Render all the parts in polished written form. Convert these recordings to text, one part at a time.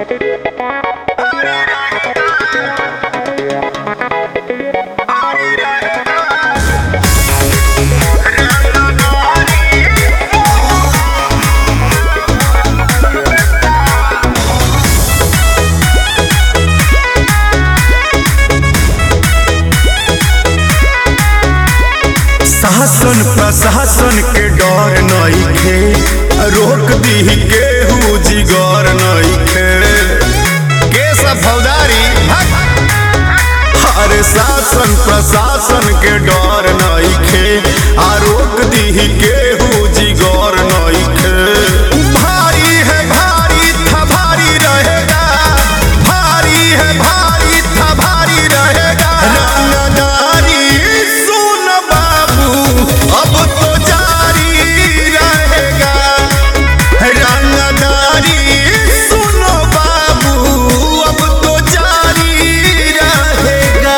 शासन प्रशासन के डर नइखे, रोक दी केहू जिगर नइखे। के सब फौदारी अरे शासन प्रशासन के डर नइखे, आ रोक दी केहू जिगर नइखे। भारी है भारी था भारी रहेगा, भारी है भारी था भारी रहेगा। रंगदारी सुन बाबू अब तो जारी रहेगा, रंगदारी सुनो बाबू अब तो जारी रहेगा।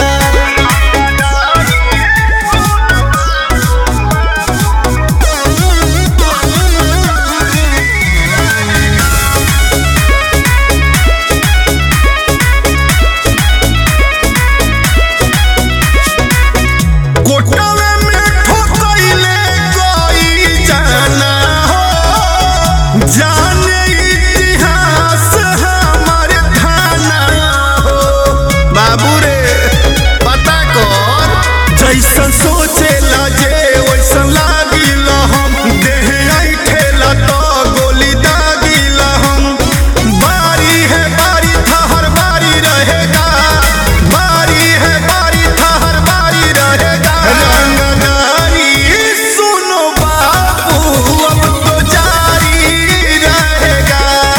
कोटवे में ठोकइले कोई जाना हो, जाने इतिहास हमारे थाना हो। बाबू रे पता कर, जैसन सोचेला जे वैसन लागिला हम। देह ऐठेला तो गोली दागिला हम। बारी है बारी था हर बारी रहेगा, बारी है बारी था हर बारी रहेगा। रंगदारी सुनो बाबू अब तो जारी रहेगा,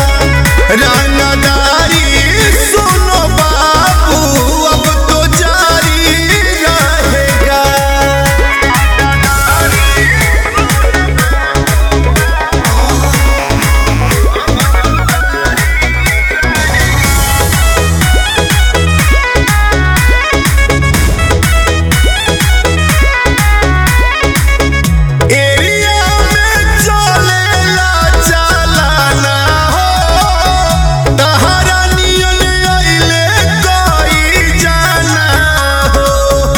रंगदारी सुनो बाबू अब तो जारी रहेगा। एरिया में चलेला चालाना हो, तहरा नियन अइले कोई जाना हो।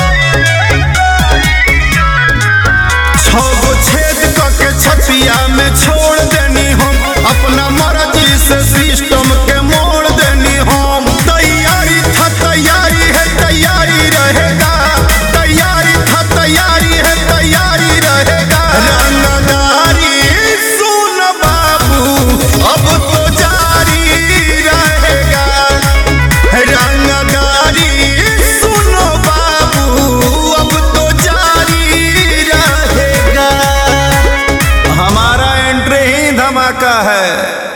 6 गो छेद करके छतिया में छोड़ देनी हम, अपना मर्जी से सिस्टम के मोड़ देनी हम। तैयारी था तैयारी है तैयारी रहेगा, तैयारी था तैयारी है तैयारी रहेगा। रंगदारी सुन बाबू अब तो जारी रहेगा, रंगदारी सुनो बाबू अब तो जारी रहेगा। हमारा एंट्री ही धमाका है।